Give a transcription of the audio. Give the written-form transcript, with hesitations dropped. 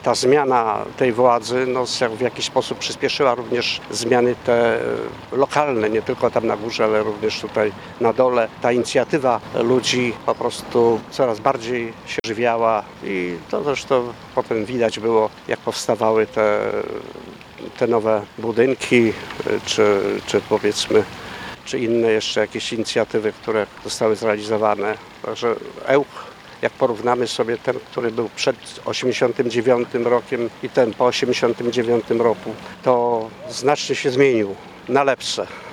Ta zmiana tej władzy w jakiś sposób przyspieszyła również zmiany te lokalne, nie tylko tam na górze, ale również tutaj na dole. Ta inicjatywa ludzi po prostu coraz bardziej się żywiała i to zresztą potem widać było, jak powstawały te nowe budynki, czy powiedzmy, czy inne jeszcze jakieś inicjatywy, które zostały zrealizowane. Także Ełk, jak porównamy sobie ten, który był przed 89 rokiem i ten po 89 roku, to znacznie się zmienił na lepsze.